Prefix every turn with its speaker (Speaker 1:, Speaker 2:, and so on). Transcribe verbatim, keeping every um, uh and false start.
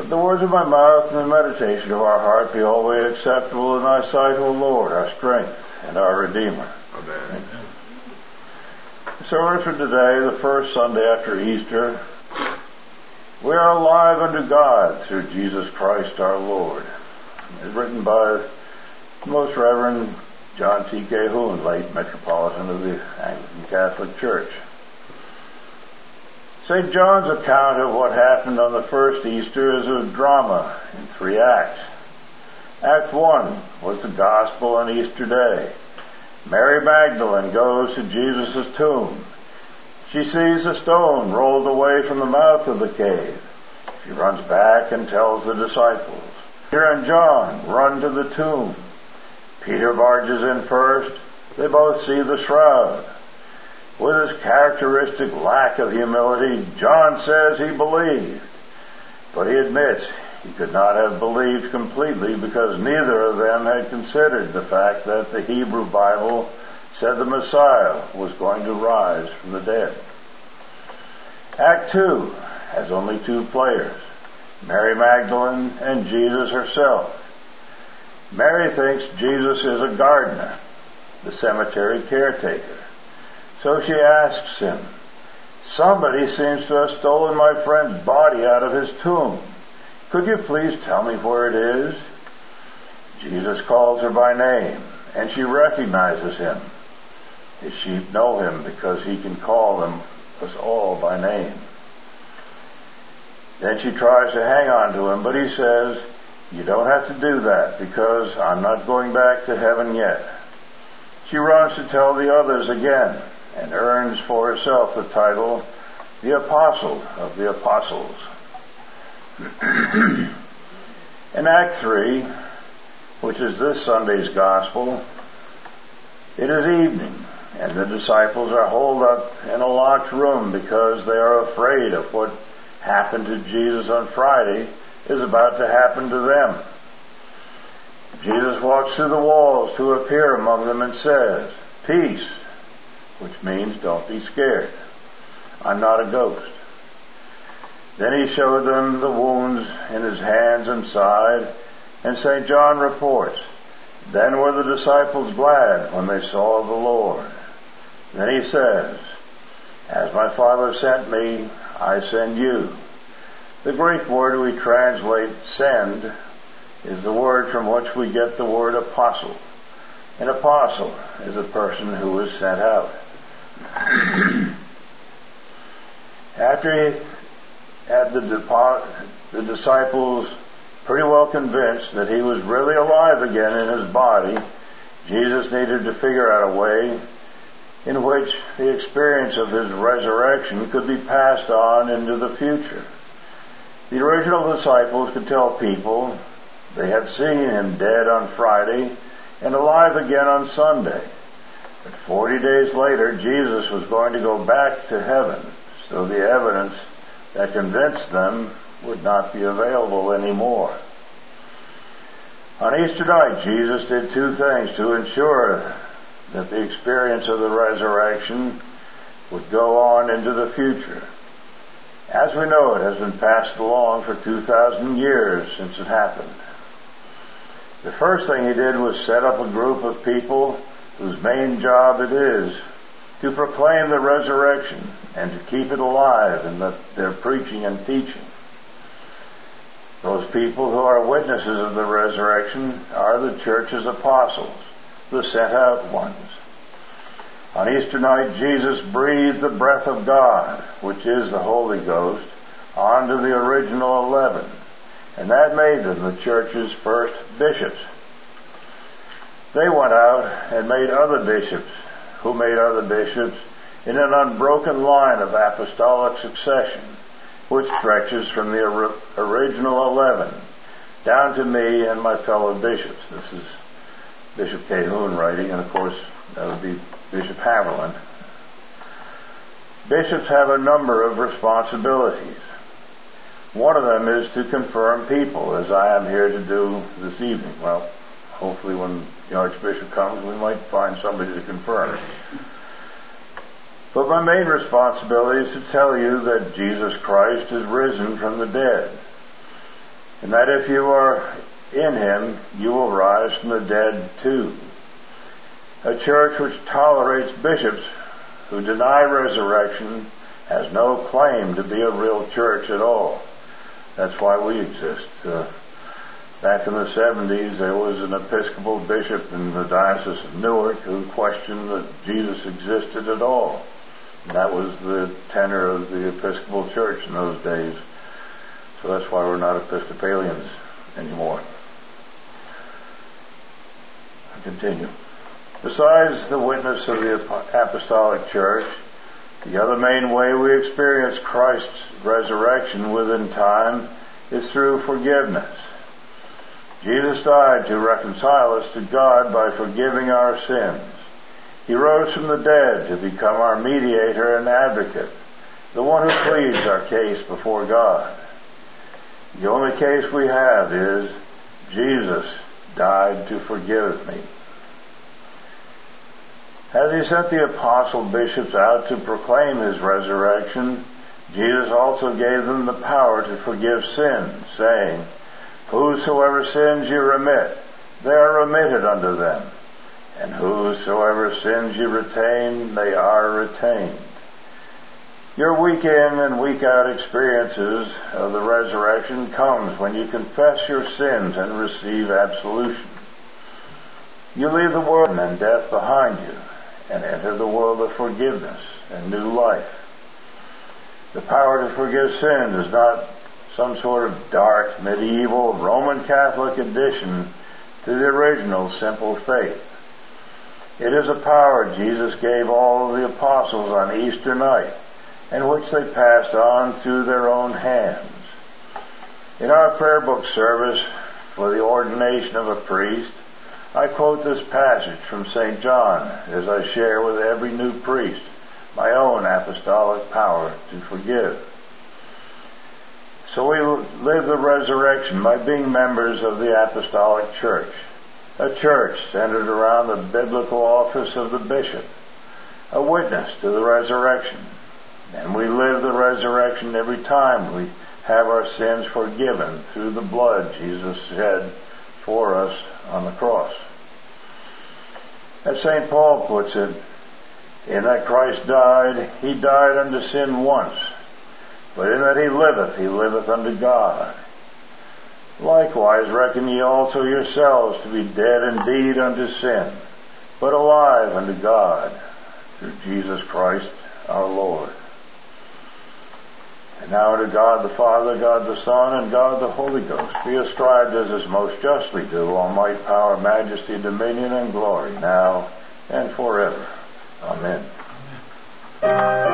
Speaker 1: Let the words of my mouth and the meditation of our heart be always acceptable in thy sight, O Lord, our strength and our Redeemer.
Speaker 2: Amen.
Speaker 1: So for today, the first Sunday after Easter, we are alive unto God through Jesus Christ our Lord. It's written by the Most Reverend John T. Cahoon, late Metropolitan of the Anglican Catholic Church. Saint John's account of what happened on the first Easter is a drama in three acts. Act one was the Gospel on Easter Day. Mary Magdalene goes to Jesus' tomb. She sees a stone rolled away from the mouth of the cave. She runs back and tells the disciples. Peter and John run to the tomb. Peter barges in first. They both see the shroud. With his characteristic lack of humility, John says he believed. But he admits he could not have believed completely because neither of them had considered the fact that the Hebrew Bible said the Messiah was going to rise from the dead. Act two has only two players, Mary Magdalene and Jesus herself. Mary thinks Jesus is a gardener, the cemetery caretaker. So she asks him, "Somebody seems to have stolen my friend's body out of his tomb. Could you please tell me where it is?" Jesus calls her by name, and she recognizes him. His sheep know him because he can call them us all by name. Then she tries to hang on to him, but he says, "You don't have to do that because I'm not going back to heaven yet." She runs to tell the others again and earns for herself the title, the Apostle of the Apostles. In Act three, which is this Sunday's Gospel, it is evening, and the disciples are holed up in a locked room because they are afraid of what happened to Jesus on Friday is about to happen to them. Jesus walks through the walls to appear among them and says, "Peace," which means don't be scared. I'm not a ghost. Then he showed them the wounds in his hands and side, and Saint John reports, "Then were the disciples glad when they saw the Lord." Then he says, "As my Father sent me, I send you." The Greek word we translate send is the word from which we get the word apostle. An apostle is a person who is sent out. After he had the, depo- the disciples pretty well convinced that he was really alive again in his body, Jesus needed to figure out a way in which the experience of his resurrection could be passed on into the future. The original disciples could tell people they had seen him dead on Friday and alive again on Sunday. But forty days later, Jesus was going to go back to heaven, so the evidence that convinced them would not be available anymore. On Easter night, Jesus did two things to ensure that the experience of the resurrection would go on into the future. As we know, it has been passed along for two thousand years since it happened. The first thing he did was set up a group of people whose main job it is to proclaim the resurrection and to keep it alive in the, their preaching and teaching. Those people who are witnesses of the resurrection are the church's apostles, the sent out ones. On Easter night, Jesus breathed the breath of God, which is the Holy Ghost, onto the original eleven, and that made them the church's first bishops. They went out and made other bishops, who made other bishops, in an unbroken line of apostolic succession, which stretches from the or- original eleven down to me and my fellow bishops. This is Bishop Cahoon writing, and of course that would be Bishop Haviland. Bishops have a number of responsibilities. One of them is to confirm people, as I am here to do this evening. Well, hopefully when the Archbishop comes, we might find somebody to confirm. But my main responsibility is to tell you that Jesus Christ is risen from the dead. and that if you are in him, you will rise from the dead too. A church which tolerates bishops who deny resurrection has no claim to be a real church at all. That's why we exist. Uh, back in the seventies, there was an Episcopal bishop in the Diocese of Newark who questioned that Jesus existed at all. And that was the tenor of the Episcopal Church in those days. So that's why we're not Episcopalians anymore. I continue. Besides the witness of the Apostolic Church, the other main way we experience Christ's resurrection within time is through forgiveness. Jesus died to reconcile us to God by forgiving our sins. He rose from the dead to become our mediator and advocate, the one who pleads our case before God. The only case we have is, Jesus died to forgive me. As he sent the apostle bishops out to proclaim his resurrection, Jesus also gave them the power to forgive sins, saying, Whosoever sins you remit, they are remitted unto them. And whosoever sins you retain, they are retained. Your week in and week out experiences of the resurrection comes when you confess your sins and receive absolution. You leave the world and death behind you and enter the world of forgiveness and new life. The power to forgive sin is not some sort of dark, medieval, Roman Catholic addition to the original simple faith. It is a power Jesus gave all of the apostles on Easter night, and which they passed on through their own hands. In our prayer book service for the ordination of a priest, I quote this passage from Saint John as I share with every new priest my own apostolic power to forgive. So we live the resurrection by being members of the Apostolic Church, a church centered around the biblical office of the bishop, a witness to the resurrection. And we live the resurrection every time we have our sins forgiven through the blood Jesus shed for us on the cross. As Saint Paul puts it, in that Christ died, he died unto sin once, but in that he liveth, he liveth unto God. Likewise reckon ye also yourselves to be dead indeed unto sin, but alive unto God, through Jesus Christ our Lord. And now unto God the Father, God the Son, and God the Holy Ghost be ascribed as is most justly due, all might, power, majesty, dominion, and glory, now and forever. Amen. Amen.